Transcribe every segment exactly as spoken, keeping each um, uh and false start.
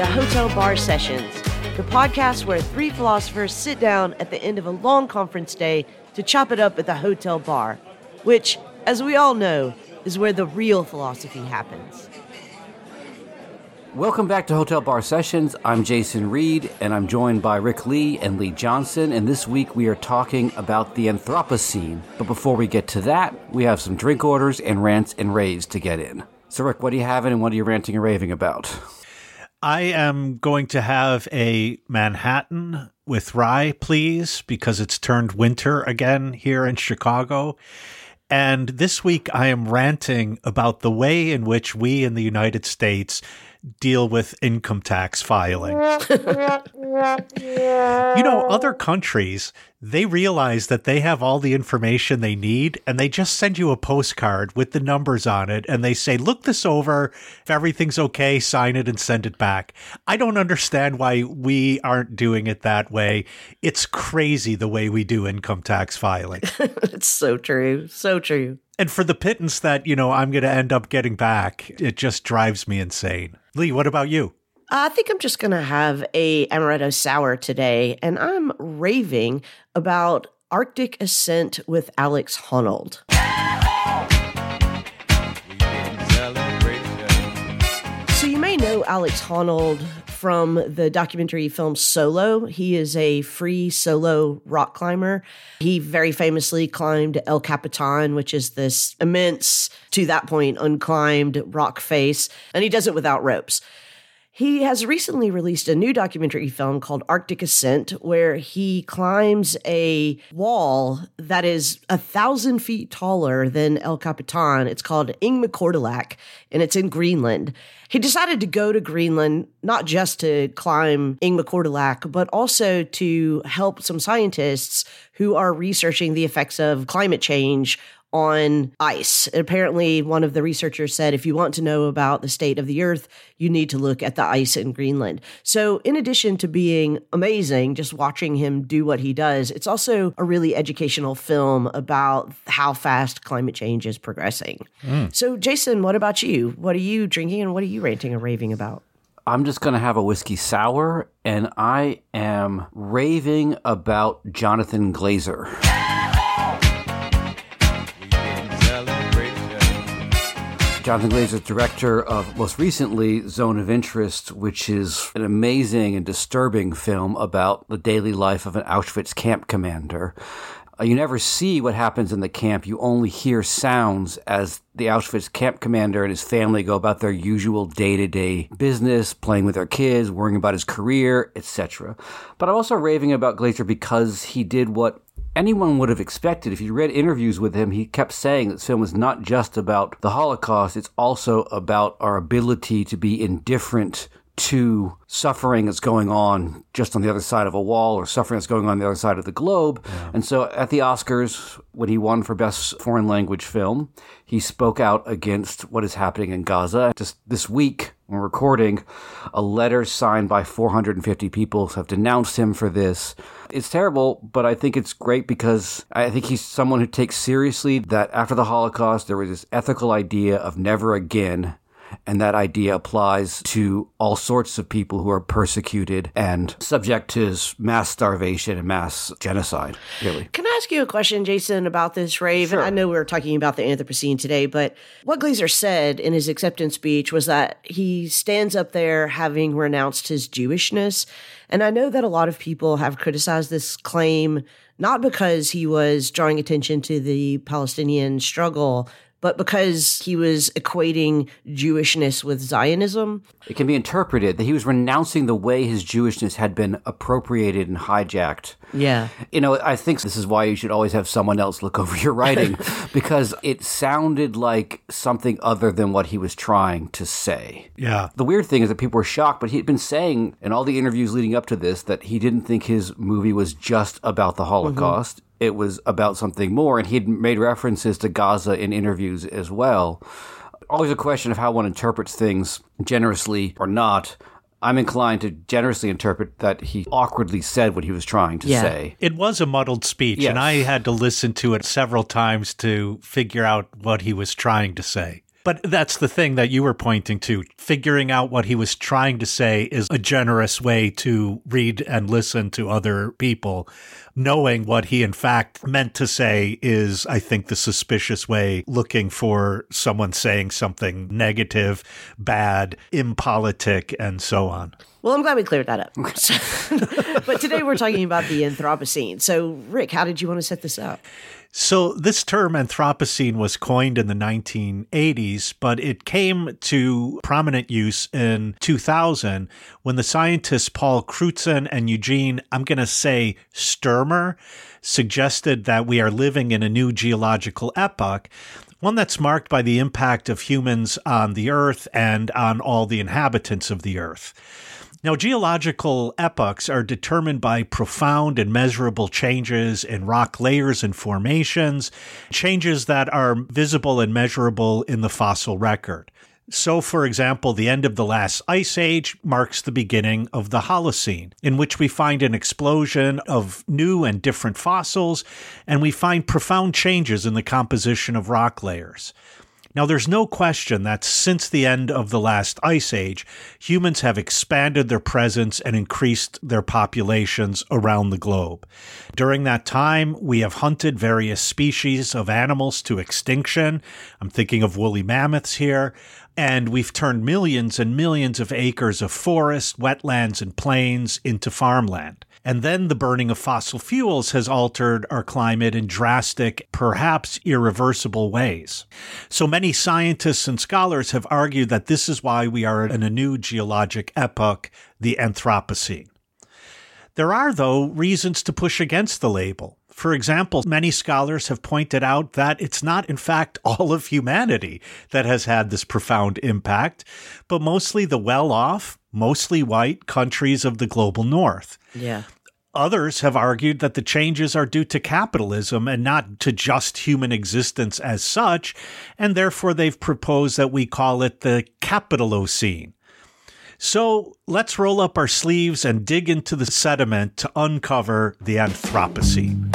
to Hotel Bar Sessions, the podcast where three philosophers sit down at the end of a long conference day to chop it up at the hotel bar, which, as we all know, is where the real philosophy happens. Welcome back to Hotel Bar Sessions. I'm Jason Reed, and I'm joined by Rick Lee and Lee Johnson, and this week we are talking about the Anthropocene. But before we get to that, we have some drink orders and rants and raves to get in. So Rick, what are you having and what are you ranting and raving about? I am going to have a Manhattan with rye, please, because it's turned winter again here in Chicago. And this week I am ranting about the way in which we in the United States deal with income tax filing. You know, other countries, they realize that they have all the information they need, and they just send you a postcard with the numbers on it, and they say, look this over. If everything's okay, sign it and send it back. I don't understand why we aren't doing it that way. It's crazy the way we do income tax filing. It's so true. So true. And for the pittance that, you know, I'm going to end up getting back, it just drives me insane. Lee, what about you? I think I'm just going to have a amaretto sour today, and I'm raving about Arctic Ascent with Alex Honnold. So you may know Alex Honnold from the documentary film Solo. He is a free solo rock climber. He very famously climbed El Capitan, which is this immense, to that point, unclimbed rock face, and he does it without ropes. He has recently released a new documentary film called Arctic Ascent, where he climbs a wall that is a thousand feet taller than El Capitan. It's called Ingmikortilaq, and it's in Greenland. He decided to go to Greenland, not just to climb Ingmikortilaq, but also to help some scientists who are researching the effects of climate change on ice. Apparently, one of the researchers said, if you want to know about the state of the Earth, you need to look at the ice in Greenland. So in addition to being amazing, just watching him do what he does, it's also a really educational film about how fast climate change is progressing. Mm. So Jason, what about you? What are you drinking and what are you ranting and raving about? I'm just going to have a whiskey sour, and I am raving about Jonathan Glazer. Jonathan Glazer, director of, most recently, Zone of Interest, which is an amazing and disturbing film about the daily life of an Auschwitz camp commander. Uh, you never see what happens in the camp. You only hear sounds as the Auschwitz camp commander and his family go about their usual day-to-day business, playing with their kids, worrying about his career, et cetera. But I'm also raving about Glazer because he did what anyone would have expected. If you read interviews with him, he kept saying that this film is not just about the Holocaust, it's also about our ability to be indifferent to suffering that's going on just on the other side of a wall or suffering that's going on the other side of the globe. Yeah. And so at the Oscars, when he won for Best Foreign Language Film, he spoke out against what is happening in Gaza. Just this week, when we're recording, a letter signed by four hundred fifty people have denounced him for this. It's terrible, but I think it's great because I think he's someone who takes seriously that after the Holocaust, there was this ethical idea of never again. And that idea applies to all sorts of people who are persecuted and subject to mass starvation and mass genocide, really. Can I ask you a question, Jason, about this rave? Sure. I know we were talking about the Anthropocene today, but what Glazer said in his acceptance speech was that he stands up there having renounced his Jewishness. And I know that a lot of people have criticized this claim, not because he was drawing attention to the Palestinian struggle, but because he was equating Jewishness with Zionism. It can be interpreted that he was renouncing the way his Jewishness had been appropriated and hijacked. Yeah. You know, I think this is why you should always have someone else look over your writing, because it sounded like something other than what he was trying to say. Yeah. The weird thing is that people were shocked, but he'd been saying in all the interviews leading up to this that he didn't think his movie was just about the Holocaust. Mm-hmm. It was about something more, and he'd made references to Gaza in interviews as well. Always a question of how one interprets things, generously or not. I'm inclined to generously interpret that he awkwardly said what he was trying to yeah. say. It was a muddled speech, yes. and I had to listen to it several times to figure out what he was trying to say. But that's the thing that you were pointing to. Figuring out what he was trying to say is a generous way to read and listen to other people. Knowing what he in fact meant to say is, I think, the suspicious way, looking for someone saying something negative, bad, impolitic, and so on. Well, I'm glad we cleared that up. But today we're talking about the Anthropocene. So, Rick, how did you want to set this up? So this term Anthropocene was coined in the nineteen eighties, but it came to prominent use in two thousand when the scientists Paul Crutzen and Eugene, I'm going to say Sturmer, suggested that we are living in a new geological epoch, one that's marked by the impact of humans on the Earth and on all the inhabitants of the Earth. Now, geological epochs are determined by profound and measurable changes in rock layers and formations, changes that are visible and measurable in the fossil record. So, for example, the end of the last ice age marks the beginning of the Holocene, in which we find an explosion of new and different fossils, and we find profound changes in the composition of rock layers. Now, there's no question that since the end of the last ice age, humans have expanded their presence and increased their populations around the globe. During that time, we have hunted various species of animals to extinction. I'm thinking of woolly mammoths here. And we've turned millions and millions of acres of forest, wetlands, and plains into farmland. And then the burning of fossil fuels has altered our climate in drastic, perhaps irreversible ways. So many scientists and scholars have argued that this is why we are in a new geologic epoch, the Anthropocene. There are, though, reasons to push against the label. For example, many scholars have pointed out that it's not, in fact, all of humanity that has had this profound impact, but mostly the well-off, mostly white countries of the global north. Yeah. Others have argued that the changes are due to capitalism and not to just human existence as such, and therefore they've proposed that we call it the Capitalocene. So let's roll up our sleeves and dig into the sediment to uncover the Anthropocene.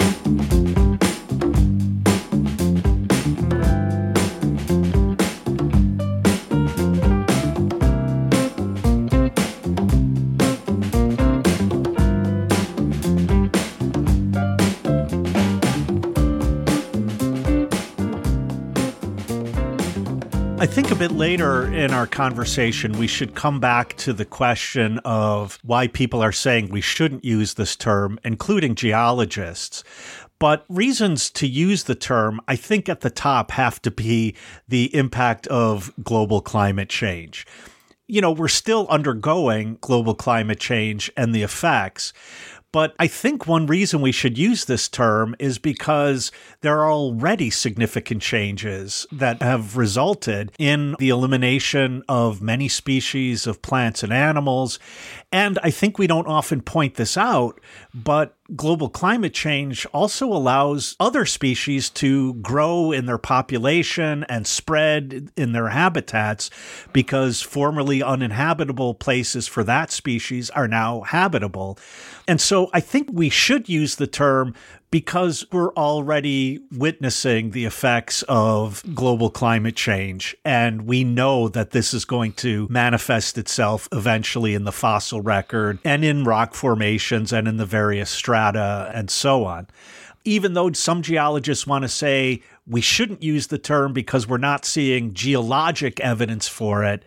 I think a bit later in our conversation, we should come back to the question of why people are saying we shouldn't use this term, including geologists. But reasons to use the term, I think at the top have to be the impact of global climate change. You know, we're still undergoing global climate change and the effects. But I think one reason we should use this term is because there are already significant changes that have resulted in the elimination of many species of plants and animals. And I think we don't often point this out, but global climate change also allows other species to grow in their population and spread in their habitats because formerly uninhabitable places for that species are now habitable. And so I think we should use the term because we're already witnessing the effects of global climate change. And we know that this is going to manifest itself eventually in the fossil record and in rock formations and in the various strata and so on. Even though some geologists want to say we shouldn't use the term because we're not seeing geologic evidence for it,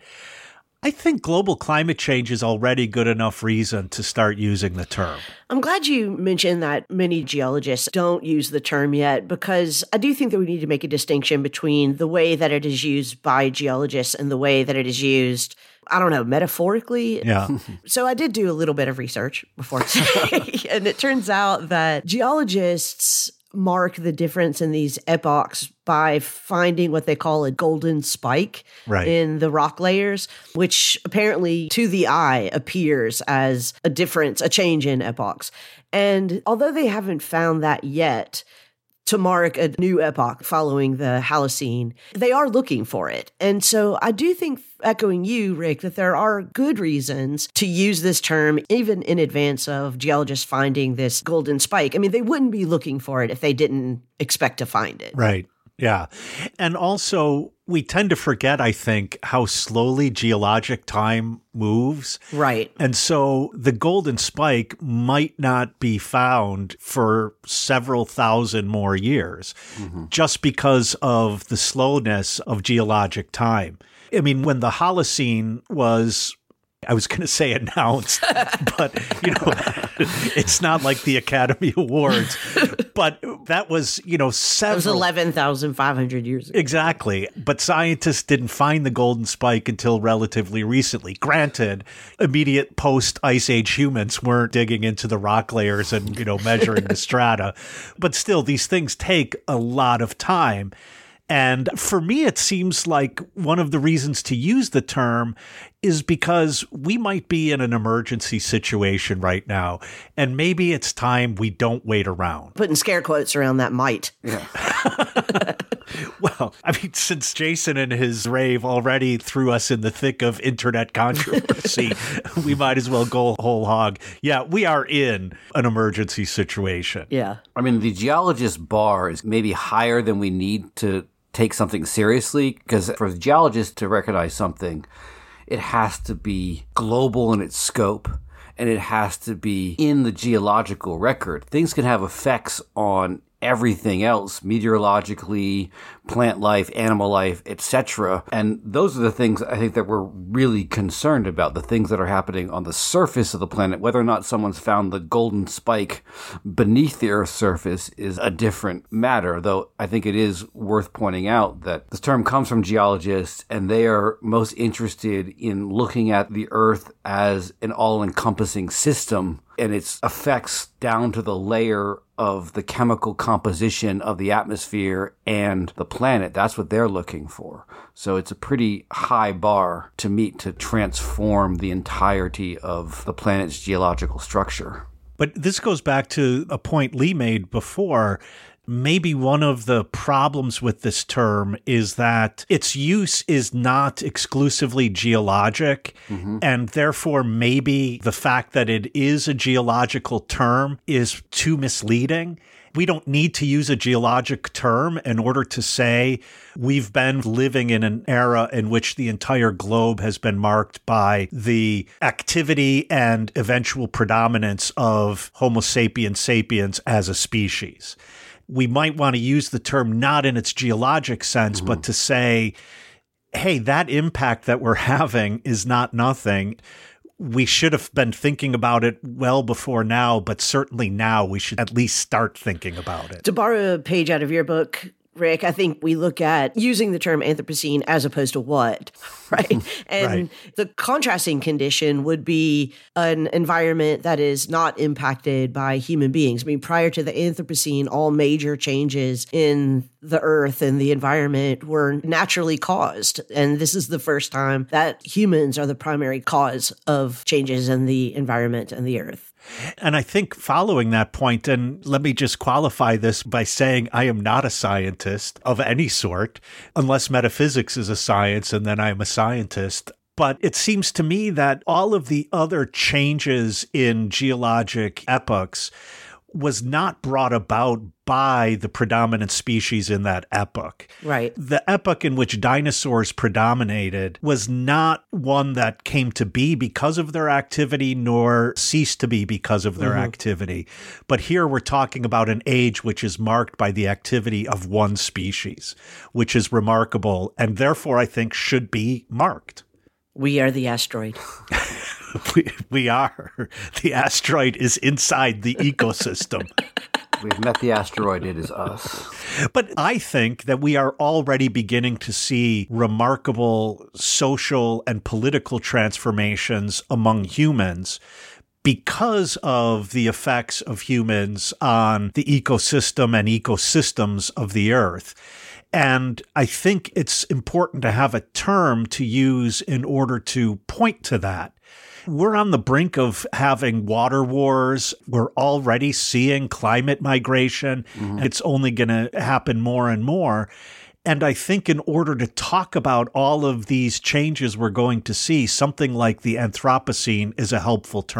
I think global climate change is already good enough reason to start using the term. I'm glad you mentioned that many geologists don't use the term yet, because I do think that we need to make a distinction between the way that it is used by geologists and the way that it is used, I don't know, metaphorically. Yeah. So I did do a little bit of research before today, and it turns out that geologists mark the difference in these epochs by finding what they call a golden spike right. in the rock layers, which apparently to the eye appears as a difference, a change in epochs. And although they haven't found that yet to mark a new epoch following the Holocene, they are looking for it. And so I do think, echoing you, Rick, that there are good reasons to use this term even in advance of geologists finding this golden spike. I mean, they wouldn't be looking for it if they didn't expect to find it. Right. Yeah. And also, we tend to forget, I think, how slowly geologic time moves. Right. And so the golden spike might not be found for several thousand more years, mm-hmm. just because of the slowness of geologic time. I mean, when the Holocene was, I was going to say announced, but, you know, it's not like the Academy Awards. But that was, you know, several. It was eleven thousand five hundred years ago. Exactly. But scientists didn't find the golden spike until relatively recently. Granted, immediate post-Ice Age humans weren't digging into the rock layers and, you know, measuring the strata. But still, these things take a lot of time. And for me, it seems like one of the reasons to use the term is because we might be in an emergency situation right now, and maybe it's time we don't wait around. Putting scare quotes around that might. Yeah. Well, I mean, since Jason and his rave already threw us in the thick of internet controversy, we might as well go whole hog. Yeah, we are in an emergency situation. Yeah. I mean, the geologist bar is maybe higher than we need to take something seriously, because for the geologist to recognize something, it has to be global in its scope, and it has to be in the geological record. Things can have effects on everything else, meteorologically, plant life, animal life, et cetera. And those are the things I think that we're really concerned about, the things that are happening on the surface of the planet. Whether or not someone's found the golden spike beneath the Earth's surface is a different matter, though I think it is worth pointing out that this term comes from geologists, and they are most interested in looking at the Earth as an all-encompassing system and its effects down to the layer of the chemical composition of the atmosphere and the planet. That's what they're looking for. So it's a pretty high bar to meet to transform the entirety of the planet's geological structure. But this goes back to a point Lee made before. Maybe one of the problems with this term is that its use is not exclusively geologic, mm-hmm. and therefore maybe the fact that it is a geological term is too misleading. We don't need to use a geologic term in order to say we've been living in an era in which the entire globe has been marked by the activity and eventual predominance of Homo sapiens sapiens as a species. We might want to use the term not in its geologic sense, mm-hmm. but to say, hey, that impact that we're having is not nothing. We should have been thinking about it well before now, but certainly now we should at least start thinking about it. To borrow a page out of your book, Rick, I think we look at using the term Anthropocene as opposed to what, right? And right. the contrasting condition would be an environment that is not impacted by human beings. I mean, prior to the Anthropocene, all major changes in the earth and the environment were naturally caused. And this is the first time that humans are the primary cause of changes in the environment and the earth. And I think following that point, and let me just qualify this by saying I am not a scientist of any sort, unless metaphysics is a science, and then I'm a scientist. But it seems to me that all of the other changes in geologic epochs was not brought about by the predominant species in that epoch. Right. The epoch in which dinosaurs predominated was not one that came to be because of their activity, nor ceased to be because of their mm-hmm. activity. But here we're talking about an age which is marked by the activity of one species, which is remarkable, and therefore I think should be marked. We are the asteroid. we, we are. The asteroid is inside the ecosystem. We've met the asteroid. It is us. But I think that we are already beginning to see remarkable social and political transformations among humans because of the effects of humans on the ecosystem and ecosystems of the earth. And I think it's important to have a term to use in order to point to that. We're on the brink of having water wars. We're already seeing climate migration. Mm-hmm. It's only going to happen more and more. And I think in order to talk about all of these changes we're going to see, something like the Anthropocene is a helpful term.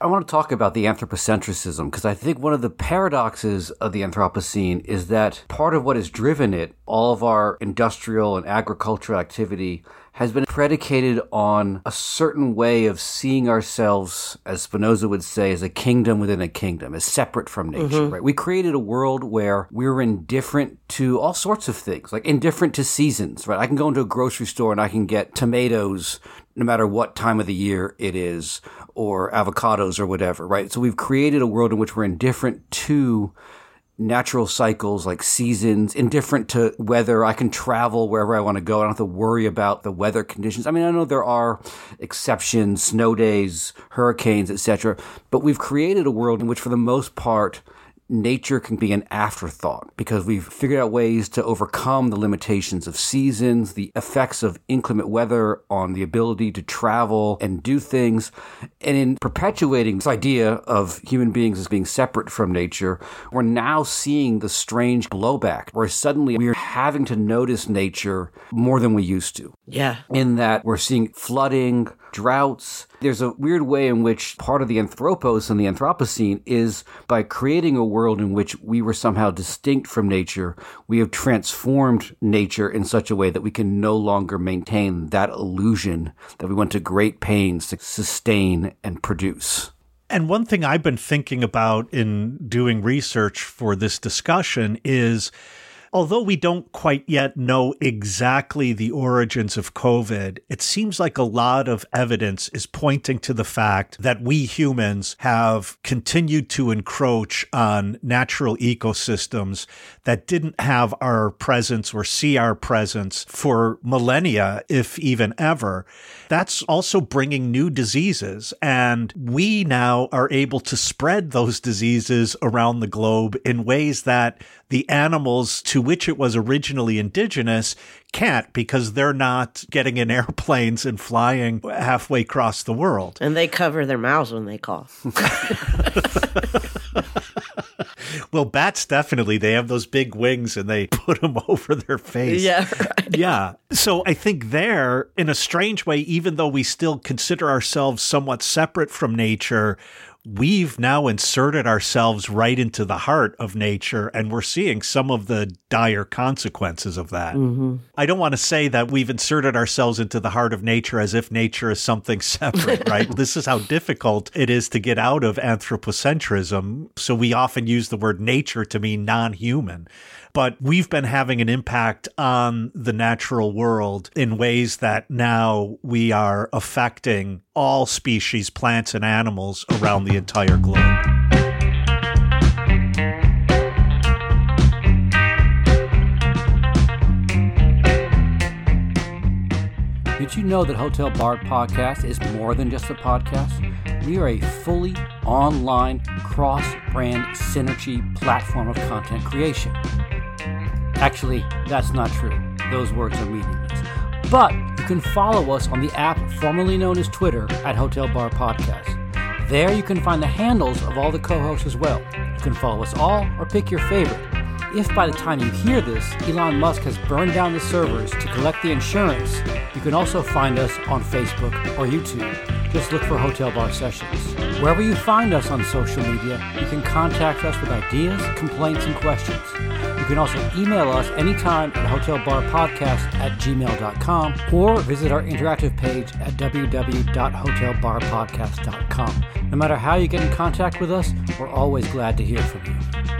I want to talk about the anthropocentrism because I think one of the paradoxes of the Anthropocene is that part of what has driven it, all of our industrial and agricultural activity, has been predicated on a certain way of seeing ourselves, as Spinoza would say, as a kingdom within a kingdom, as separate from nature, mm-hmm. right? We created a world where we were indifferent to all sorts of things, like indifferent to seasons, right? I can go into a grocery store and I can get tomatoes no matter what time of the year it is, or avocados or whatever, right? So we've created a world in which we're indifferent to natural cycles like seasons, indifferent to weather. I can travel wherever I want to go. I don't have to worry about the weather conditions. I mean, I know there are exceptions, snow days, hurricanes, et cetera, but we've created a world in which, for the most part, nature can be an afterthought because we've figured out ways to overcome the limitations of seasons, the effects of inclement weather on the ability to travel and do things. And in perpetuating this idea of human beings as being separate from nature, we're now seeing the strange blowback where suddenly we're having to notice nature more than we used to. Yeah. In that we're seeing flooding, droughts. There's a weird way in which part of the Anthropos and the Anthropocene is by creating a world in which we were somehow distinct from nature, we have transformed nature in such a way that we can no longer maintain that illusion that we went to great pains to sustain and produce. And one thing I've been thinking about in doing research for this discussion is, although we don't quite yet know exactly the origins of COVID, it seems like a lot of evidence is pointing to the fact that we humans have continued to encroach on natural ecosystems that didn't have our presence or see our presence for millennia, if even ever. That's also bringing new diseases, and we now are able to spread those diseases around the globe in ways that the animals to which it was originally indigenous can't, because they're not getting in airplanes and flying halfway across the world. And they cover their mouths when they cough. Well, bats definitely, they have those big wings and they put them over their face. Yeah, right. Yeah. So I think there, in a strange way, even though we still consider ourselves somewhat separate from nature, we've now inserted ourselves right into the heart of nature, and we're seeing some of the dire consequences of that. Mm-hmm. I don't want to say that we've inserted ourselves into the heart of nature as if nature is something separate, right? This is how difficult it is to get out of anthropocentrism. So we often use the word nature to mean non-human. But we've been having an impact on the natural world in ways that now we are affecting all species, plants and animals around the entire globe. Did you know that Hotel Bar Podcast is more than just a podcast? We are a fully online, cross-brand synergy platform of content creation. Actually, that's not true. Those words are meaningless. But you can follow us on the app formerly known as Twitter at Hotel Bar Podcast. There you can find the handles of all the co-hosts as well. You can follow us all or pick your favorite. If by the time you hear this, Elon Musk has burned down the servers to collect the insurance, you can also find us on Facebook or YouTube. Just look for Hotel Bar Sessions. Wherever you find us on social media, you can contact us with ideas, complaints, and questions. You can also email us anytime at hotelbarpodcast at gmail dot com or visit our interactive page at w w w dot hotel bar podcast dot com. No matter how you get in contact with us, we're always glad to hear from you.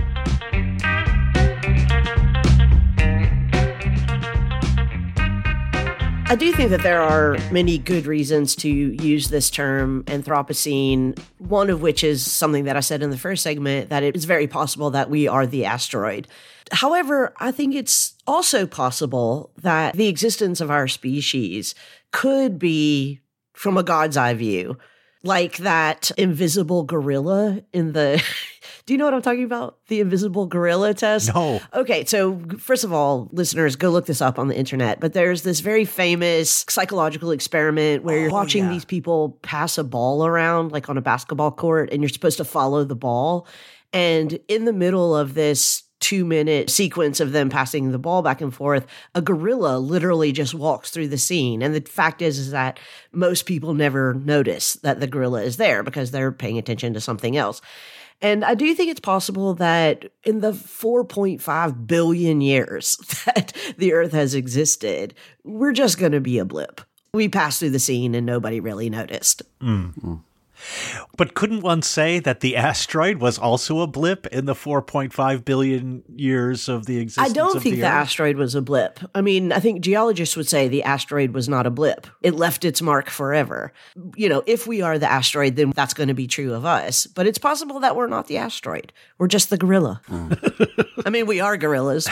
I do think that there are many good reasons to use this term Anthropocene, one of which is something that I said in the first segment, that it is very possible that we are the asteroid. However, I think it's also possible that the existence of our species could be from a God's eye view, like that invisible gorilla in the... Do you know what I'm talking about? The invisible gorilla test? No. Okay, so first of all, listeners, go look this up on the internet. But there's this very famous psychological experiment where you're Oh, watching yeah. these people pass a ball around, like on a basketball court, and you're supposed to follow the ball. And in the middle of this two minute sequence of them passing the ball back and forth, a gorilla literally just walks through the scene. And the fact is, is that most people never notice that the gorilla is there because they're paying attention to something else. And I do think it's possible that in the four point five billion years that the Earth has existed, we're just going to be a blip. We passed through the scene and nobody really noticed. Mm-hmm. But couldn't one say that the asteroid was also a blip in the four point five billion years of the existence of the Earth? I don't think the, the asteroid was a blip. I mean, I think geologists would say the asteroid was not a blip. It left its mark forever. You know, if we are the asteroid, then that's going to be true of us. But it's possible that we're not the asteroid. We're just the gorilla. Mm. I mean, we are gorillas.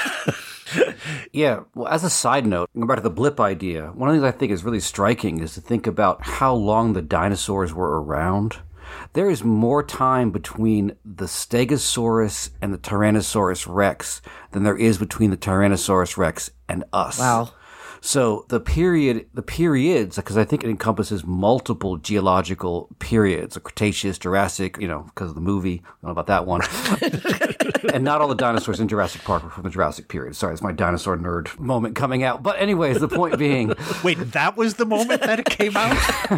Yeah, well, as a side note, going back to the blip idea, one of the things I think is really striking is to think about how long the dinosaurs were around. There is more time between the Stegosaurus and the Tyrannosaurus Rex than there is between the Tyrannosaurus Rex and us. Wow. So the period, the periods, because I think it encompasses multiple geological periods, a Cretaceous, Jurassic, you know, because of the movie. I don't know about that one. And not all the dinosaurs in Jurassic Park were from the Jurassic period. Sorry, it's my dinosaur nerd moment coming out. But anyways, the point being... Wait, that was the moment that it came out?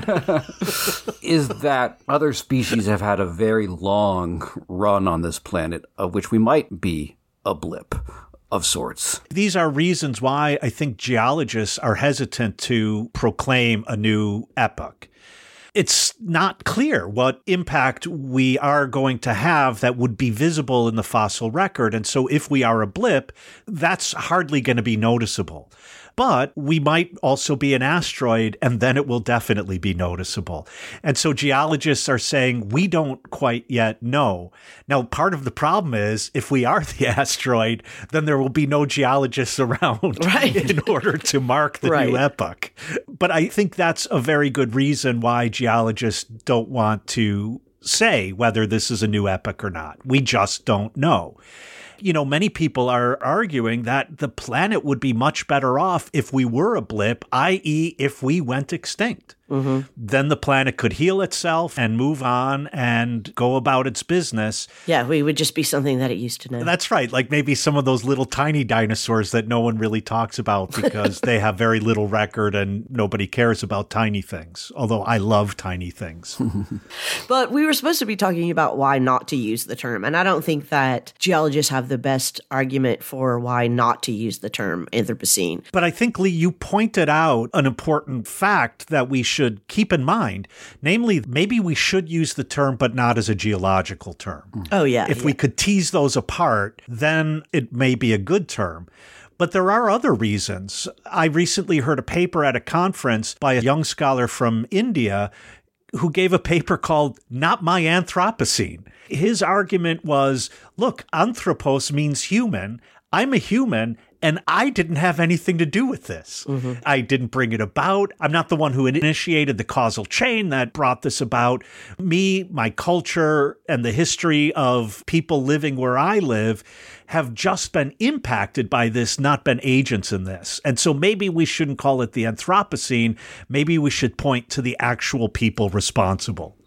Is that other species have had a very long run on this planet, of which we might be a blip of sorts. These are reasons why I think geologists are hesitant to proclaim a new epoch. It's not clear what impact we are going to have that would be visible in the fossil record. And so if we are a blip, that's hardly going to be noticeable. But we might also be an asteroid, and then it will definitely be noticeable. And so geologists are saying we don't quite yet know. Now, part of the problem is if we are the asteroid, then there will be no geologists around right. in order to mark the right. new epoch. But I think that's a very good reason why geologists don't want to say whether this is a new epoch or not. We just don't know. You know, many people are arguing that the planet would be much better off if we were a blip, that is if we went extinct. Mm-hmm. Then the planet could heal itself and move on and go about its business. Yeah, we would just be something that it used to know. That's right. Like maybe some of those little tiny dinosaurs that no one really talks about because they have very little record and nobody cares about tiny things. Although I love tiny things. But we were supposed to be talking about why not to use the term. And I don't think that geologists have the best argument for why not to use the term Anthropocene. But I think, Lee, you pointed out an important fact that we should should keep in mind. Namely, maybe we should use the term, but not as a geological term. Oh, yeah. If yeah. we could tease those apart, then it may be a good term. But there are other reasons. I recently heard a paper at a conference by a young scholar from India who gave a paper called Not My Anthropocene. His argument was, look, anthropos means human. I'm a human, and I didn't have anything to do with this. Mm-hmm. I didn't bring it about. I'm not the one who initiated the causal chain that brought this about. Me, my culture, and the history of people living where I live have just been impacted by this, not been agents in this. And so maybe we shouldn't call it the Anthropocene. Maybe we should point to the actual people responsible.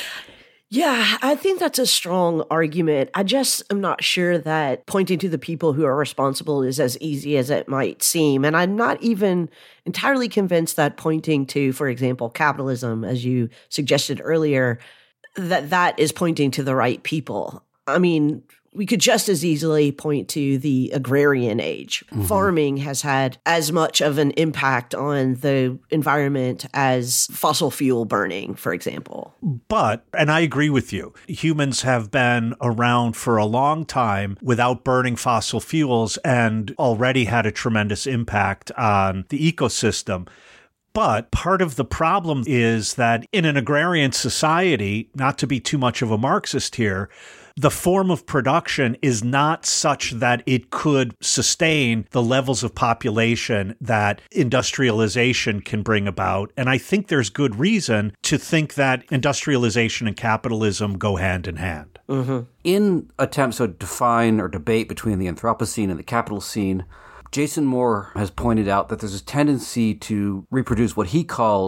Yeah, I think that's a strong argument. I just am not sure that pointing to the people who are responsible is as easy as it might seem. And I'm not even entirely convinced that pointing to, for example, capitalism, as you suggested earlier, that that is pointing to the right people. I mean, we could just as easily point to the agrarian age. Mm-hmm. Farming has had as much of an impact on the environment as fossil fuel burning, for example. But, and I agree with you, humans have been around for a long time without burning fossil fuels and already had a tremendous impact on the ecosystem. But part of the problem is that in an agrarian society, not to be too much of a Marxist here, the form of production is not such that it could sustain the levels of population that industrialization can bring about. And I think there's good reason to think that industrialization and capitalism go hand in hand. Mm-hmm. In attempts to define or debate between the Anthropocene and the Capitalocene, Jason Moore has pointed out that there's a tendency to reproduce what he calls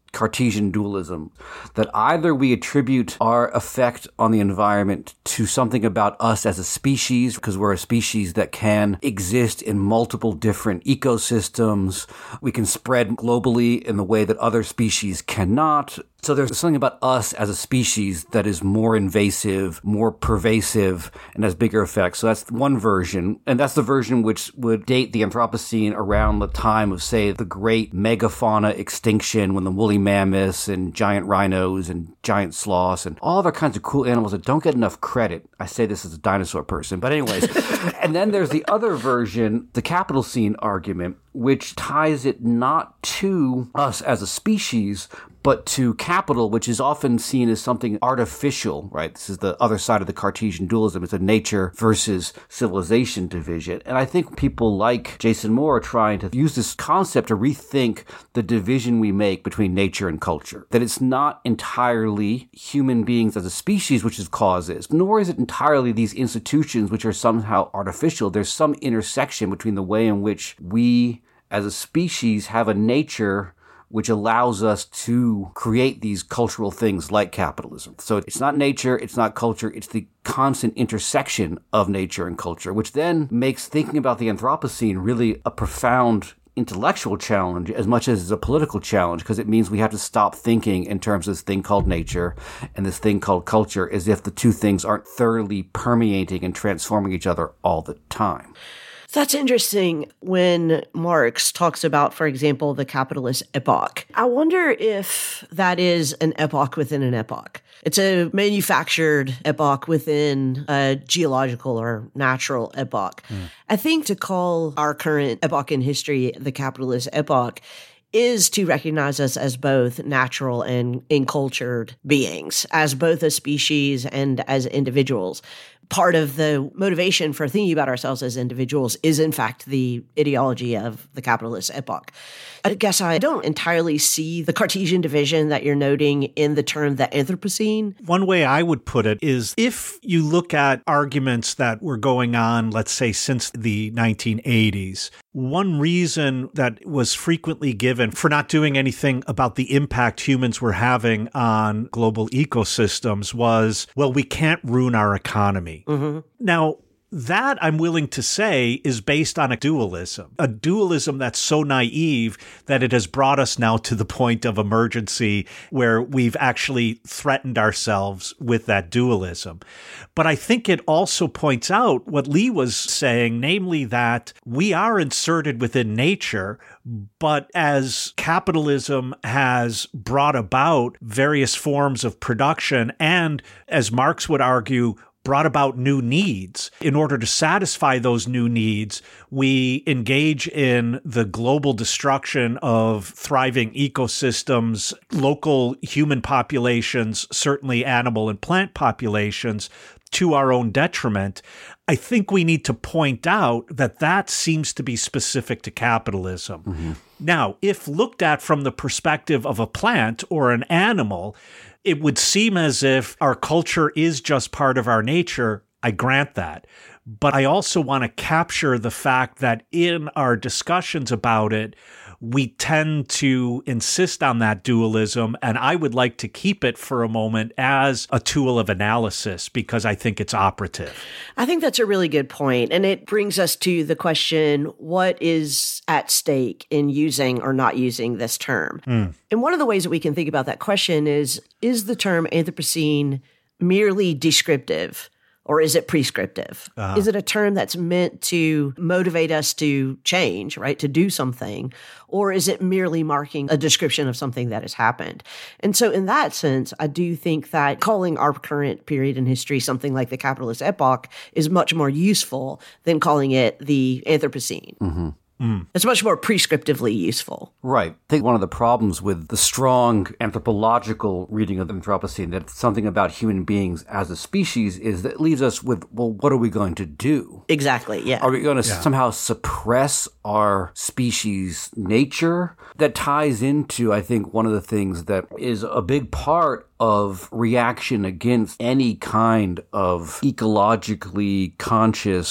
Cartesian dualism, that either we attribute our effect on the environment to something about us as a species, because we're a species that can exist in multiple different ecosystems. We can spread globally in the way that other species cannot. So there's something about us as a species that is more invasive, more pervasive, and has bigger effects. So that's one version. And that's the version which would date the Anthropocene around the time of, say, the great megafauna extinction, when the woolly mammoths and giant rhinos and giant sloths and all other kinds of cool animals that don't get enough credit. I say this as a dinosaur person, but anyways. And then there's the other version, the Capitalocene argument, which ties it not to us as a species, but to capital, which is often seen as something artificial, right? This is the other side of the Cartesian dualism. It's a nature versus civilization division. And I think people like Jason Moore are trying to use this concept to rethink the division we make between nature and culture. That it's not entirely human beings as a species which is causes, nor is it entirely these institutions which are somehow artificial. There's some intersection between the way in which we as a species have a nature which allows us to create these cultural things like capitalism. So it's not nature, it's not culture, it's the constant intersection of nature and culture, which then makes thinking about the Anthropocene really a profound intellectual challenge as much as it's a political challenge, because it means we have to stop thinking in terms of this thing called nature and this thing called culture as if the two things aren't thoroughly permeating and transforming each other all the time. That's interesting when Marx talks about, for example, the capitalist epoch. I wonder if that is an epoch within an epoch. It's a manufactured epoch within a geological or natural epoch. Mm. I think to call our current epoch in history the capitalist epoch is to recognize us as both natural and encultured beings, as both a species and as individuals. Part of the motivation for thinking about ourselves as individuals is, in fact, the ideology of the capitalist epoch. I guess I don't entirely see the Cartesian division that you're noting in the term the Anthropocene. One way I would put it is if you look at arguments that were going on, let's say, since the nineteen eighties, one reason that was frequently given for not doing anything about the impact humans were having on global ecosystems was, well, we can't ruin our economy. Mm-hmm. Now, that, I'm willing to say, is based on a dualism, a dualism that's so naive that it has brought us now to the point of emergency where we've actually threatened ourselves with that dualism. But I think it also points out what Lee was saying, namely that we are inserted within nature, but as capitalism has brought about various forms of production and, as Marx would argue, brought about new needs. In order to satisfy those new needs, we engage in the global destruction of thriving ecosystems, local human populations, certainly animal and plant populations, to our own detriment. I think we need to point out that that seems to be specific to capitalism. Mm-hmm. Now, if looked at from the perspective of a plant or an animal, it would seem as if our culture is just part of our nature. I grant that. But I also want to capture the fact that in our discussions about it, we tend to insist on that dualism, and I would like to keep it for a moment as a tool of analysis because I think it's operative. I think that's a really good point, and it brings us to the question, what is at stake in using or not using this term? Mm. And one of the ways that we can think about that question is, is the term Anthropocene merely descriptive? Or is it prescriptive? Uh-huh. Is it a term that's meant to motivate us to change, right, to do something? Or is it merely marking a description of something that has happened? And so in that sense, I do think that calling our current period in history something like the capitalist epoch is much more useful than calling it the Anthropocene. Mm-hmm. Mm. It's much more prescriptively useful. Right. I think one of the problems with the strong anthropological reading of the Anthropocene, that something about human beings as a species, is that it leaves us with, well, what are we going to do? Exactly, yeah. Are we going to yeah. somehow suppress our species' nature? That ties into, I think, one of the things that is a big part of reaction against any kind of ecologically conscious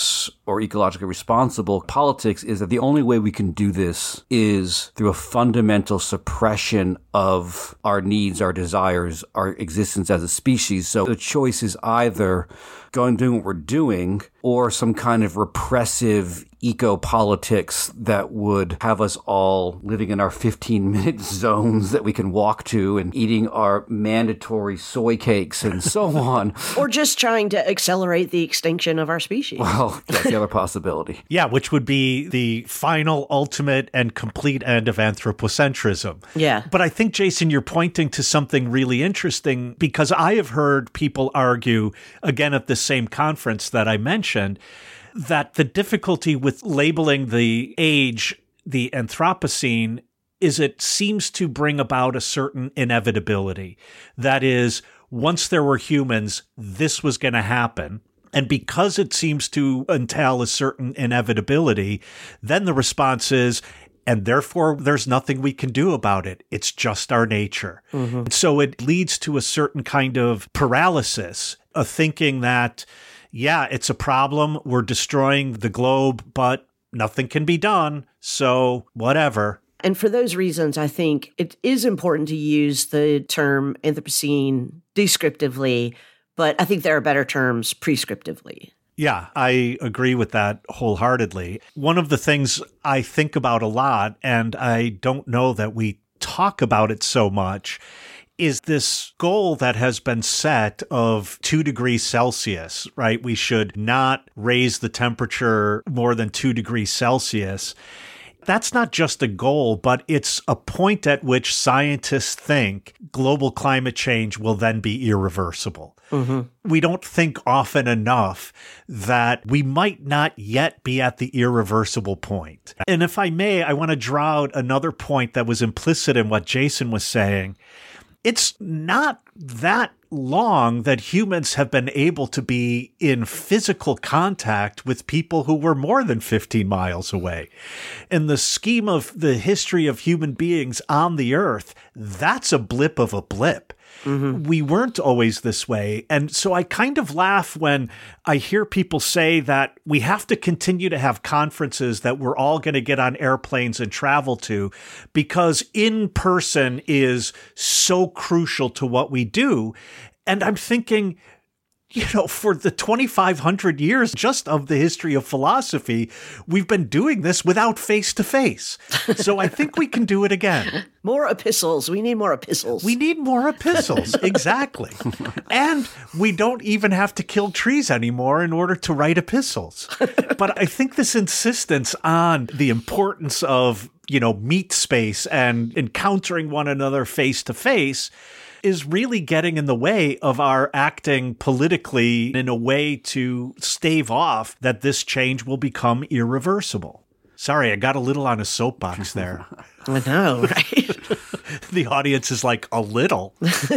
or ecologically responsible politics is that the only way we can do this is through a fundamental suppression of our needs, our desires, our existence as a species. So the choice is either going doing what we're doing or some kind of repressive eco-politics that would have us all living in our fifteen-minute zones that we can walk to and eating our mandatory soy cakes and so on. Or just trying to accelerate the extinction of our species. Well, that's the other possibility. Yeah, which would be the final, ultimate, and complete end of anthropocentrism. Yeah. But I think, Jason, you're pointing to something really interesting, because I have heard people argue, again at the same conference that I mentioned, that the difficulty with labeling the age the Anthropocene is it seems to bring about a certain inevitability. That is, once there were humans, this was going to happen. And because it seems to entail a certain inevitability, then the response is, and therefore there's nothing we can do about it. It's just our nature. Mm-hmm. So it leads to a certain kind of paralysis, a thinking that, yeah, it's a problem. We're destroying the globe, but nothing can be done. So whatever. And for those reasons, I think it is important to use the term Anthropocene descriptively, but I think there are better terms prescriptively. Yeah, I agree with that wholeheartedly. One of the things I think about a lot, and I don't know that we talk about it so much, is this goal that has been set of two degrees Celsius, right? We should not raise the temperature more than two degrees Celsius. That's not just a goal, but it's a point at which scientists think global climate change will then be irreversible. Mm-hmm. We don't think often enough that we might not yet be at the irreversible point. And if I may, I want to draw out another point that was implicit in what Jason was saying. It's not that long that humans have been able to be in physical contact with people who were more than fifteen miles away. In the scheme of the history of human beings on the earth, that's a blip of a blip. Mm-hmm. We weren't always this way. And so I kind of laugh when I hear people say that we have to continue to have conferences that we're all going to get on airplanes and travel to because in person is so crucial to what we do. And I'm thinking, you know, for the twenty-five hundred years just of the history of philosophy, we've been doing this without face-to-face. So I think we can do it again. More epistles. We need more epistles. We need more epistles. Exactly. And we don't even have to kill trees anymore in order to write epistles. But I think this insistence on the importance of, you know, meat space and encountering one another face-to-face is really getting in the way of our acting politically in a way to stave off that this change will become irreversible. Sorry, I got a little on a soapbox there. I know, right? The audience is like, a little.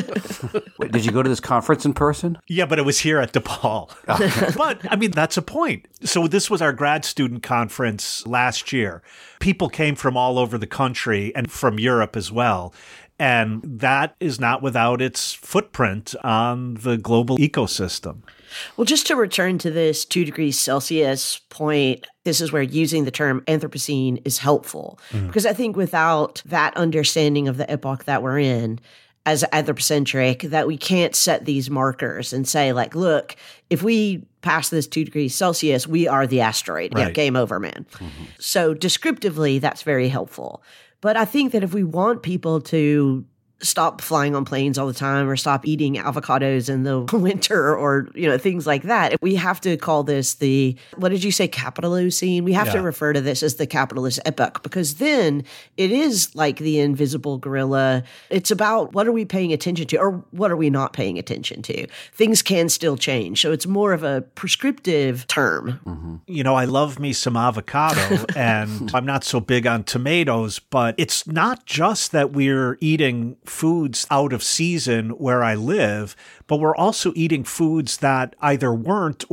Wait, did you go to this conference in person? Yeah, but it was here at DePaul. Okay. But, I mean, that's a point. So this was our grad student conference last year. People came from all over the country and from Europe as well. And that is not without its footprint on the global ecosystem. Well, just to return to this two degrees Celsius point, this is where using the term Anthropocene is helpful. Mm. Because I think without that understanding of the epoch that we're in as anthropocentric, that we can't set these markers and say, like, look, if we pass this two degrees Celsius, we are the asteroid. Right. Yeah, game over, man. Mm-hmm. So descriptively, that's very helpful. But I think that if we want people to stop flying on planes all the time or stop eating avocados in the winter or, you know, things like that, we have to call this the, what did you say, Capitalocene? We have yeah. to refer to this as the capitalist epoch, because then it is like the invisible gorilla. It's about what are we paying attention to or what are we not paying attention to? Things can still change. So it's more of a prescriptive term. Mm-hmm. You know, I love me some avocado and I'm not so big on tomatoes, but it's not just that we're eating foods out of season where I live, but we're also eating foods that either weren't or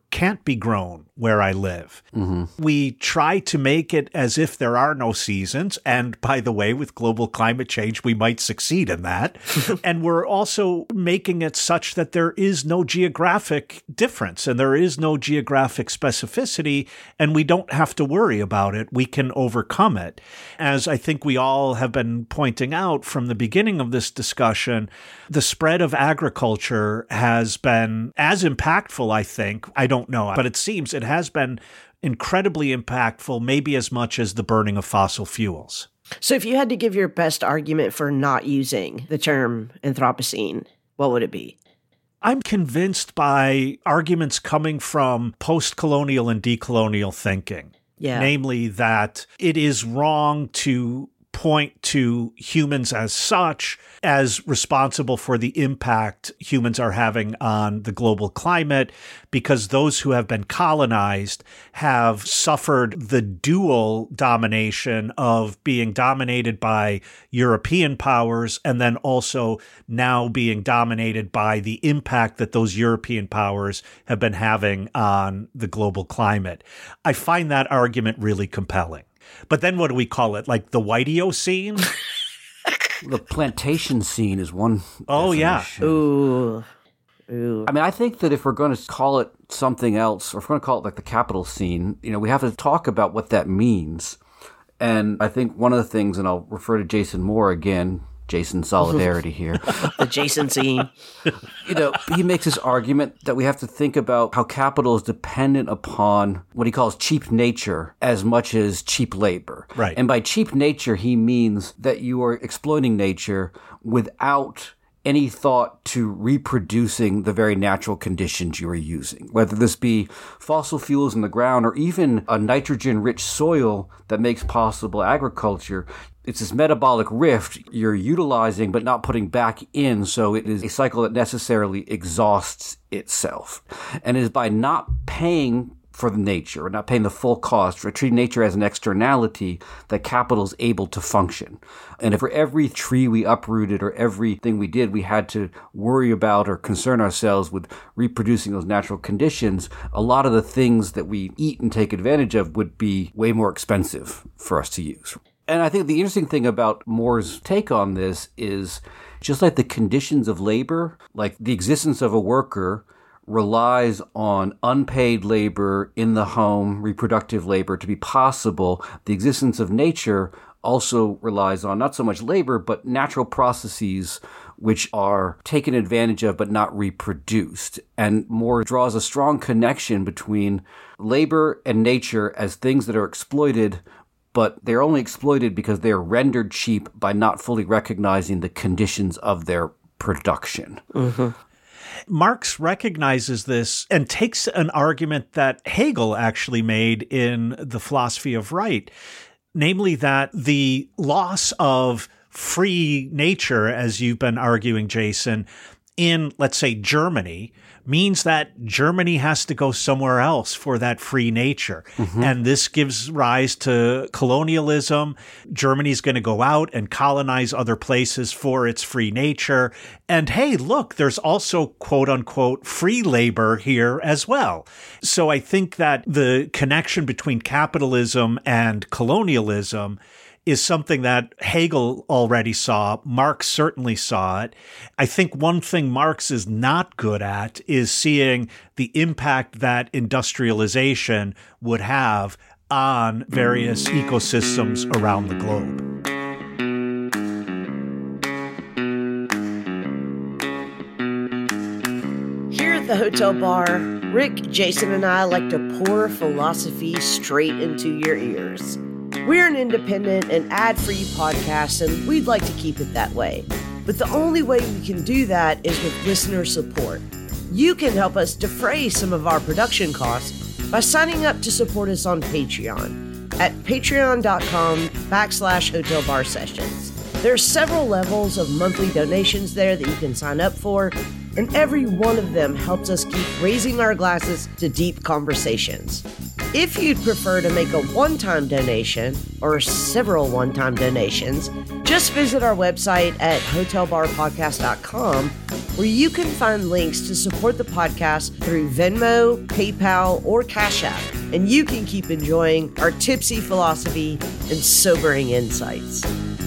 can't be grown where I live. Mm-hmm. We try to make it as if there are no seasons. And by the way, with global climate change, we might succeed in that. And we're also making it such that there is no geographic difference and there is no geographic specificity, and we don't have to worry about it. We can overcome it. As I think we all have been pointing out from the beginning of this discussion, the spread of agriculture has been as impactful, I think. I don't know, but it seems it has been incredibly impactful, maybe as much as the burning of fossil fuels. So if you had to give your best argument for not using the term Anthropocene, what would it be? I'm convinced by arguments coming from post-colonial and decolonial thinking. Yeah. Namely that it is wrong to point to humans as such as responsible for the impact humans are having on the global climate, because those who have been colonized have suffered the dual domination of being dominated by European powers and then also now being dominated by the impact that those European powers have been having on the global climate. I find that argument really compelling. But then what do we call it? Like the Whitey scene? The plantation scene is one. Oh, yeah. Ooh. Ooh. I mean, I think that if we're going to call it something else, or if we're going to call it like the capital scene, you know, we have to talk about what that means. And I think one of the things, and I'll refer to Jason Moore again, Jason solidarity here. The Jason scene. You know, he makes this argument that we have to think about how capital is dependent upon what he calls cheap nature as much as cheap labor. Right. And by cheap nature, he means that you are exploiting nature without any thought to reproducing the very natural conditions you are using, whether this be fossil fuels in the ground or even a nitrogen-rich soil that makes possible agriculture. It's this metabolic rift you're utilizing but not putting back in, so it is a cycle that necessarily exhausts itself. And it is by not paying for the nature, or not paying the full cost, or treating nature as an externality, that capital is able to function. And if for every tree we uprooted or everything we did, we had to worry about or concern ourselves with reproducing those natural conditions, a lot of the things that we eat and take advantage of would be way more expensive for us to use. And I think the interesting thing about Moore's take on this is just like the conditions of labor, like the existence of a worker relies on unpaid labor in the home, reproductive labor to be possible. The existence of nature also relies on not so much labor, but natural processes which are taken advantage of but not reproduced. And Moore draws a strong connection between labor and nature as things that are exploited, but they're only exploited because they are rendered cheap by not fully recognizing the conditions of their production. Mm-hmm. Marx recognizes this and takes an argument that Hegel actually made in The Philosophy of Right, namely that the loss of free nature, as you've been arguing, Jason, in, let's say, Germany, means that Germany has to go somewhere else for that free nature. Mm-hmm. And this gives rise to colonialism. Germany's going to go out and colonize other places for its free nature. And hey, look, there's also quote unquote free labor here as well. So I think that the connection between capitalism and colonialism is something that Hegel already saw. Marx certainly saw it. I think one thing Marx is not good at is seeing the impact that industrialization would have on various ecosystems around the globe. Here at the Hotel Bar, Rick, Jason, and I like to pour philosophy straight into your ears. We're an independent and ad-free podcast, and we'd like to keep it that way. But the only way we can do that is with listener support. You can help us defray some of our production costs by signing up to support us on Patreon at patreon.com backslash hotel bar sessions. There are several levels of monthly donations there that you can sign up for, and every one of them helps us keep raising our glasses to deep conversations. If you'd prefer to make a one-time donation or several one-time donations, just visit our website at hotel bar podcast dot com where you can find links to support the podcast through Venmo, PayPal, or Cash App. And you can keep enjoying our tipsy philosophy and sobering insights.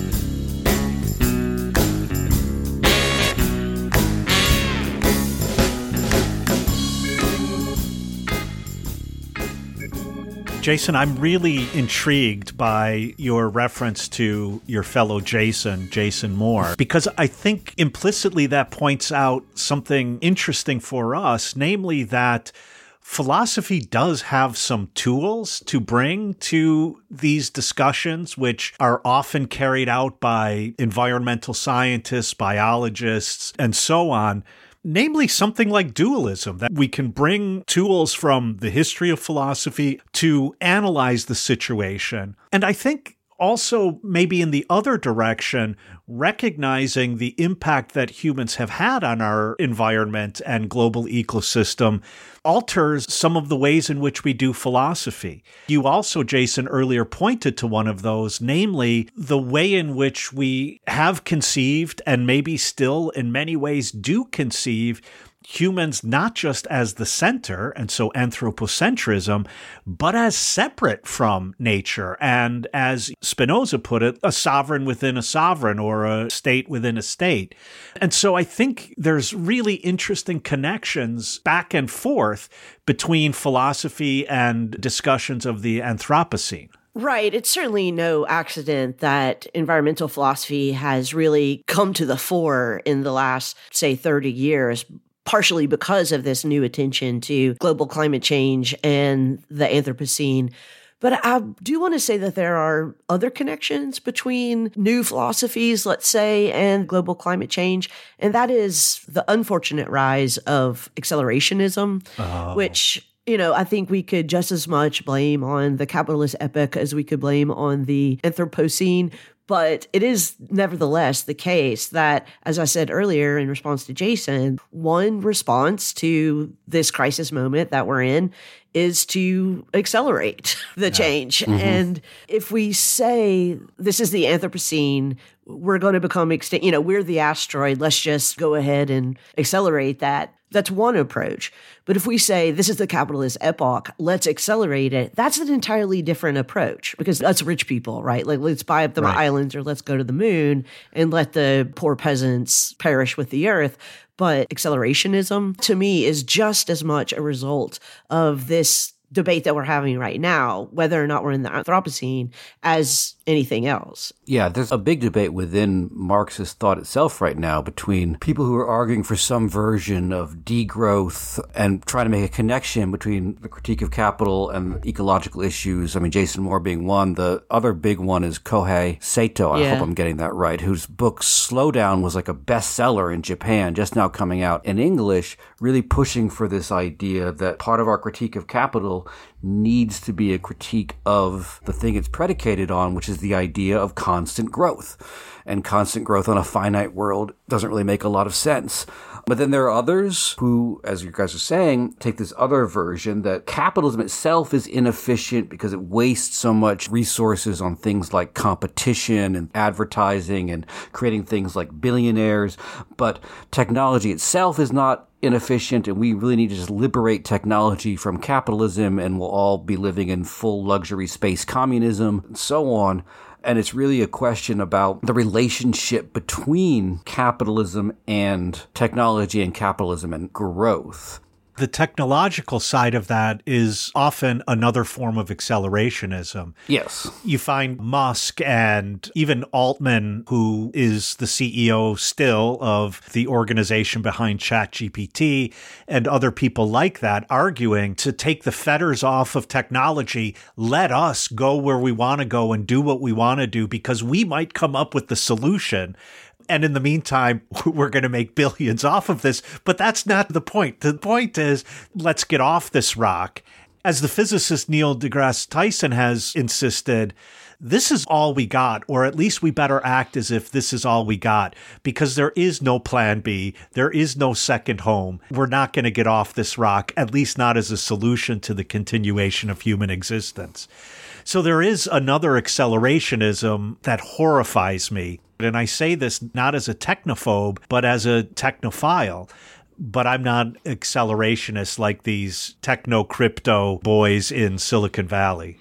Jason, I'm really intrigued by your reference to your fellow Jason, Jason Moore, because I think implicitly that points out something interesting for us, namely that philosophy does have some tools to bring to these discussions, which are often carried out by environmental scientists, biologists, and so on. Namely, something like dualism, that we can bring tools from the history of philosophy to analyze the situation. And I think also maybe in the other direction, recognizing the impact that humans have had on our environment and global ecosystem alters some of the ways in which we do philosophy. You also, Jason, earlier pointed to one of those, namely the way in which we have conceived and maybe still in many ways do conceive humans not just as the center, and so anthropocentrism, but as separate from nature, and as Spinoza put it, a sovereign within a sovereign, or a state within a state. And so I think there's really interesting connections back and forth between philosophy and discussions of the Anthropocene. Right. It's certainly no accident that environmental philosophy has really come to the fore in the last, say, thirty years, partially because of this new attention to global climate change and the Anthropocene. But I do want to say that there are other connections between new philosophies, let's say, and global climate change. And that is the unfortunate rise of accelerationism, oh. which, you know, I think we could just as much blame on the capitalist epoch as we could blame on the Anthropocene. But it is nevertheless the case that, as I said earlier in response to Jason, one response to this crisis moment that we're in is to accelerate the yeah. change. Mm-hmm. And if we say this is the Anthropocene, we're going to become extinct, you know, we're the asteroid, let's just go ahead and accelerate that. That's one approach. But if we say this is the capitalist epoch, let's accelerate it, that's an entirely different approach, because that's rich people, right? Like, let's buy up the right. islands, or let's go to the moon and let the poor peasants perish with the earth. But accelerationism, to me, is just as much a result of this debate that we're having right now, whether or not we're in the Anthropocene, as anything else. Yeah, there's a big debate within Marxist thought itself right now between people who are arguing for some version of degrowth and trying to make a connection between the critique of capital and ecological issues. I mean, Jason Moore being one. The other big one is Kohei Sato, I yeah. hope I'm getting that right, whose book Slowdown was like a bestseller in Japan, just now coming out in English, really pushing for this idea that part of our critique of capital needs to be a critique of the thing it's predicated on, which is the idea of constant growth. And constant growth on a finite world doesn't really make a lot of sense. But then there are others who, as you guys are saying, take this other version that capitalism itself is inefficient because it wastes so much resources on things like competition and advertising and creating things like billionaires. But technology itself is not inefficient, and we really need to just liberate technology from capitalism, and we'll all be living in full luxury space communism, and so on. And it's really a question about the relationship between capitalism and technology, and capitalism and growth. The technological side of that is often another form of accelerationism. Yes. You find Musk and even Altman, who is the C E O still of the organization behind ChatGPT, and other people like that, arguing to take the fetters off of technology, let us go where we want to go and do what we want to do, because we might come up with the solution. And in the meantime, we're going to make billions off of this. But that's not the point. The point is, let's get off this rock. As the physicist Neil deGrasse Tyson has insisted, this is all we got, or at least we better act as if this is all we got, because there is no plan B. There is no second home. We're not going to get off this rock, at least not as a solution to the continuation of human existence. So there is another accelerationism that horrifies me. And I say this not as a technophobe, but as a technophile. But I'm not accelerationist like these techno-crypto boys in Silicon Valley.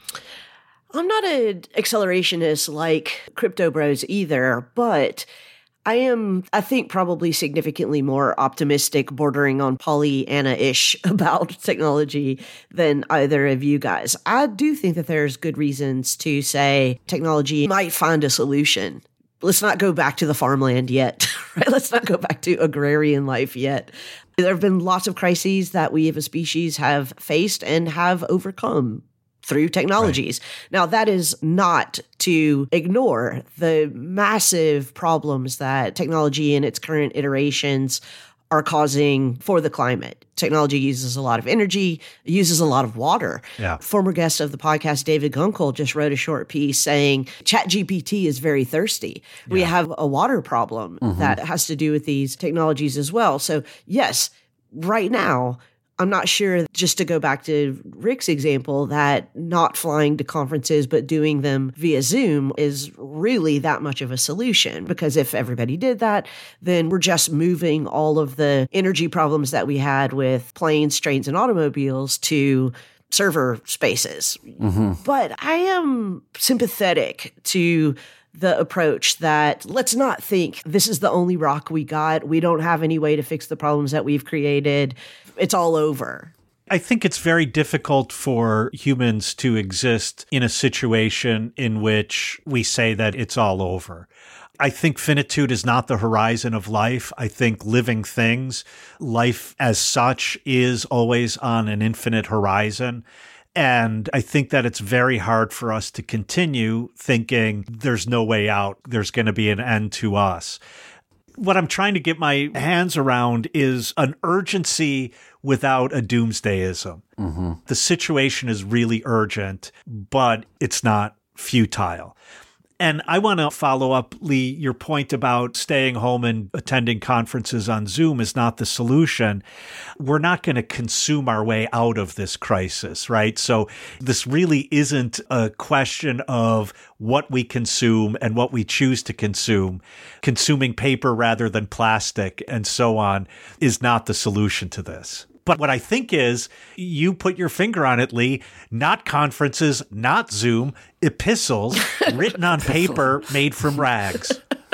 I'm not an accelerationist like crypto bros either, but I am, I think, probably significantly more optimistic, bordering on Pollyanna-ish about technology than either of you guys. I do think that there's good reasons to say technology might find a solution. Let's not go back to the farmland yet, right? Let's not go back to agrarian life yet. There have been lots of crises that we as a species have faced and have overcome through technologies. Right. Now, that is not to ignore the massive problems that technology in its current iterations are causing for the climate. Technology uses a lot of energy, uses a lot of water. Yeah. Former guest of the podcast, David Gunkel, just wrote a short piece saying ChatGPT is very thirsty. Yeah. We have a water problem mm-hmm. that has to do with these technologies as well. So yes, right now, I'm not sure, just to go back to Rick's example, that not flying to conferences but doing them via Zoom is really that much of a solution. Because if everybody did that, then we're just moving all of the energy problems that we had with planes, trains, and automobiles to server spaces. Mm-hmm. But I am sympathetic to the approach that let's not think this is the only rock we got. We don't have any way to fix the problems that we've created. It's all over. I think it's very difficult for humans to exist in a situation in which we say that it's all over. I think finitude is not the horizon of life. I think living things, life as such, is always on an infinite horizon. And I think that it's very hard for us to continue thinking there's no way out, there's going to be an end to us. What I'm trying to get my hands around is an urgency without a doomsdayism. Mm-hmm. The situation is really urgent, but it's not futile. And I want to follow up, Lee, your point about staying home and attending conferences on Zoom is not the solution. We're not going to consume our way out of this crisis, right? So this really isn't a question of what we consume and what we choose to consume. Consuming paper rather than plastic and so on is not the solution to this. But what I think is, you put your finger on it, Lee, not conferences, not Zoom, epistles written on paper made from rags.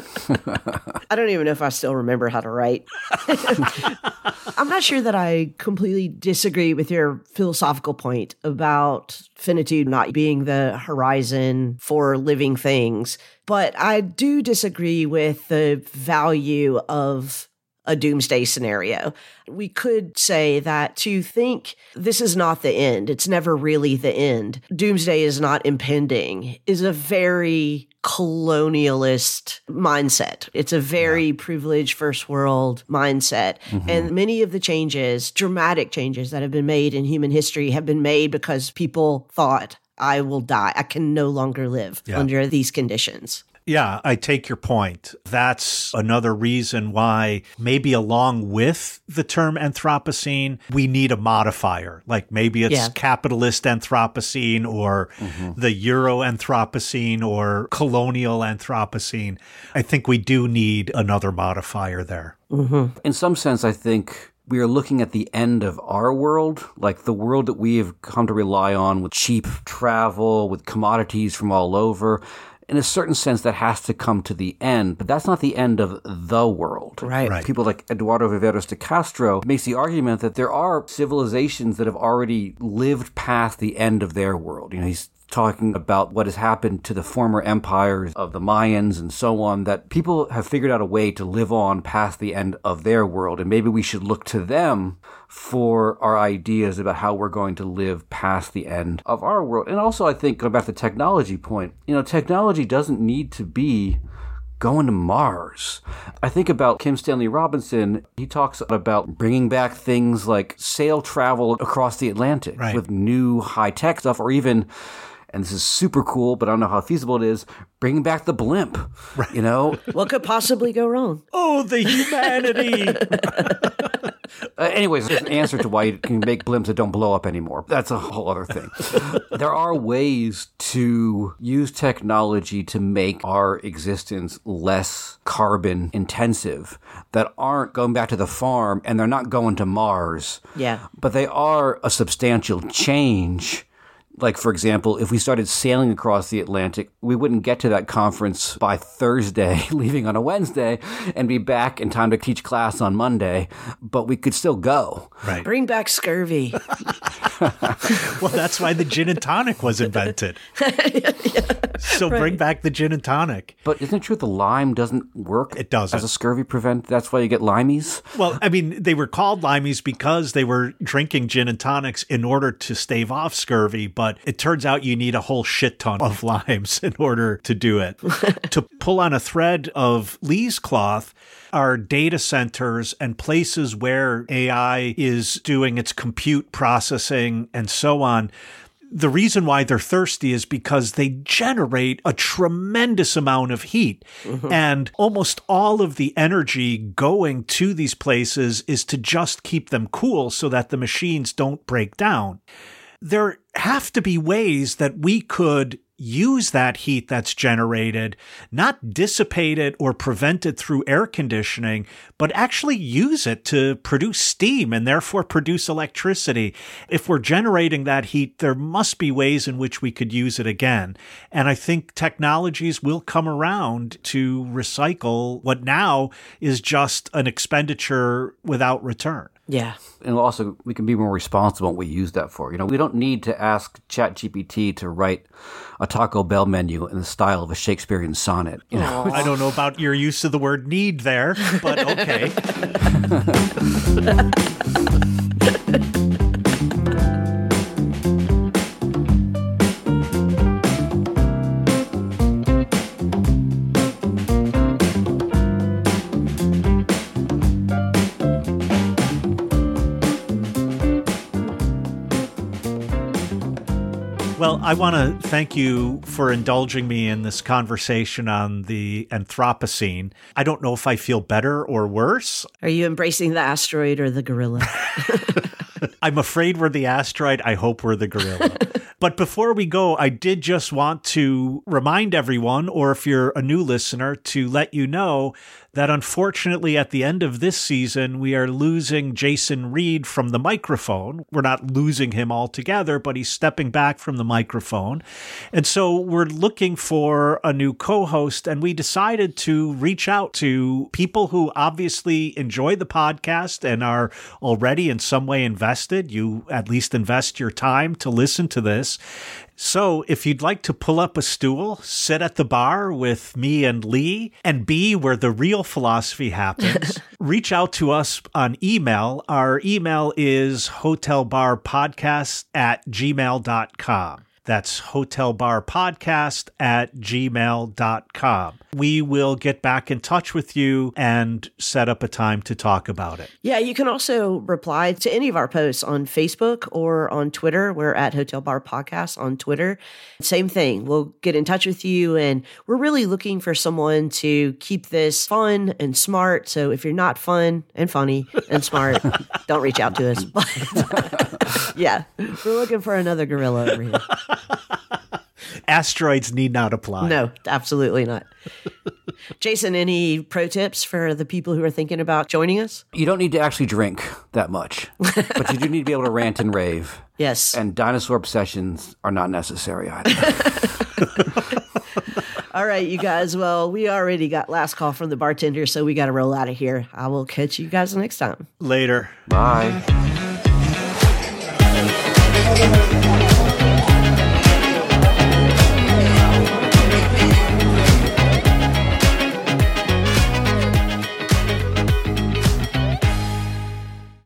I don't even know if I still remember how to write. I'm not sure that I completely disagree with your philosophical point about finitude not being the horizon for living things, but I do disagree with the value of a doomsday scenario. We could say that to think this is not the end, it's never really the end, doomsday is not impending, is a very colonialist mindset. It's a very yeah. privileged first world mindset. Mm-hmm. And many of the changes, dramatic changes that have been made in human history have been made because people thought, I will die. I can no longer live yeah. under these conditions. Yeah, I take your point. That's another reason why maybe along with the term Anthropocene, we need a modifier. Like maybe it's yeah. capitalist Anthropocene or mm-hmm. the Euro Anthropocene or colonial Anthropocene. I think we do need another modifier there. Mm-hmm. In some sense, I think we are looking at the end of our world, like the world that we have come to rely on with cheap travel, with commodities from all over. In a certain sense, that has to come to the end, but that's not the end of the world. Right. right. People like Eduardo Viveros de Castro makes the argument that there are civilizations that have already lived past the end of their world. You know, he's talking about what has happened to the former empires of the Mayans and so on, that people have figured out a way to live on past the end of their world. And maybe we should look to them for our ideas about how we're going to live past the end of our world. And also, I think, going back to the technology point, you know, technology doesn't need to be going to Mars. I think about Kim Stanley Robinson. He talks about bringing back things like sail travel across the Atlantic right. with new high-tech stuff, or even, and this is super cool, but I don't know how feasible it is, bringing back the blimp, right. you know? What could possibly go wrong? Oh, the humanity! Uh, anyways, there's an answer to why you can make blimps that don't blow up anymore. That's a whole other thing. There are ways to use technology to make our existence less carbon intensive that aren't going back to the farm, and they're not going to Mars. Yeah. But they are a substantial change. Like, for example, if we started sailing across the Atlantic, we wouldn't get to that conference by Thursday, leaving on a Wednesday, and be back in time to teach class on Monday, but we could still go. Right. Bring back scurvy. Well, that's why the gin and tonic was invented. yeah, so right. Bring back the gin and tonic. But isn't it true the lime doesn't work? It doesn't. As a scurvy prevent? That's why you get limeys? Well, I mean, they were called limeys because they were drinking gin and tonics in order to stave off scurvy, but But it turns out you need a whole shit ton of limes in order to do it. To pull on a thread of Lee's cloth are data centers and places where A I is doing its compute processing and so on. The reason why they're thirsty is because they generate a tremendous amount of heat. Mm-hmm. And almost all of the energy going to these places is to just keep them cool so that the machines don't break down. There have to be ways that we could use that heat that's generated, not dissipate it or prevent it through air conditioning, but actually use it to produce steam and therefore produce electricity. If we're generating that heat, there must be ways in which we could use it again. And I think technologies will come around to recycle what now is just an expenditure without return. Yeah. And also, we can be more responsible in what we use that for. You know, we don't need to ask ChatGPT to write a Taco Bell menu in the style of a Shakespearean sonnet. You know? I don't know about your use of the word need there, but okay. Well, I want to thank you for indulging me in this conversation on the Anthropocene. I don't know if I feel better or worse. Are you embracing the asteroid or the gorilla? I'm afraid we're the asteroid. I hope we're the gorilla. But before we go, I did just want to remind everyone, or if you're a new listener, to let you know that unfortunately at the end of this season, we are losing Jason Reed from the microphone. We're not losing him altogether, but he's stepping back from the microphone. And so we're looking for a new co-host, and we decided to reach out to people who obviously enjoy the podcast and are already in some way invested. You at least invest your time to listen to this. So if you'd like to pull up a stool, sit at the bar with me and Lee, and be where the real philosophy happens, reach out to us on email. Our email is hotelbarpodcast at gmail dot com. That's hotelbarpodcast at gmail dot com. We will get back in touch with you and set up a time to talk about it. Yeah, you can also reply to any of our posts on Facebook or on Twitter. We're at Hotel Bar Podcast on Twitter. Same thing. We'll get in touch with you, and we're really looking for someone to keep this fun and smart. So if you're not fun and funny and smart, don't reach out to us. But yeah, we're looking for another gorilla over here. Asteroids need not apply. No, absolutely not. Jason, any pro tips for the people who are thinking about joining us? You don't need to actually drink that much, but you do need to be able to rant and rave. Yes. And dinosaur obsessions are not necessary either. All right, you guys. Well, we already got last call from the bartender, so we got to roll out of here. I will catch you guys next time. Later. Bye.